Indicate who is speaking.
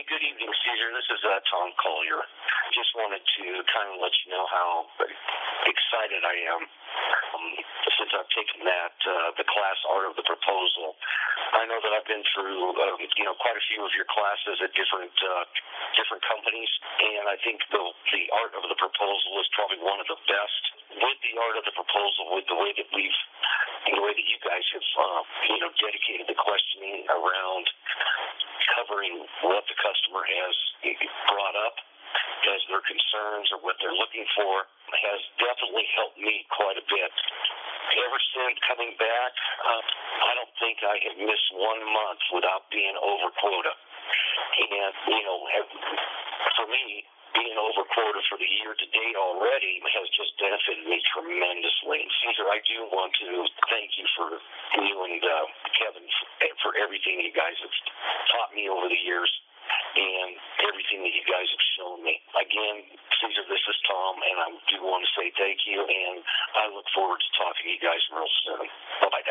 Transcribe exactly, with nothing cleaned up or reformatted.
Speaker 1: Hey, good evening, Caesar. This is uh, Tom Collier. Just wanted to kind of let you know how excited I am um, since I've taken that, uh, the class Art of the Proposal. I know that I've been through, uh, you know, quite a few of your classes at different uh, different companies, and I think the the Art of the Proposal is probably one of the best. With the Art of the Proposal, with the way that we've, the way that you guys have, uh, you know, dedicated the questioning around covering what the customer has brought up as their concerns or what they're looking for, has definitely helped me quite a bit. Ever since coming back, uh, I don't think I have missed one month without being over quota. And, you know, have, for me, being over quota for the year to date already has just benefited me tremendously. Caesar, I do want to thank you for you and uh, Kevin for, for everything you guys have taught me over the years and everything that you guys have shown me. Again, Caesar, this is Tom, and I do want to say thank you, and I look forward to talking to you guys real soon. Bye-bye.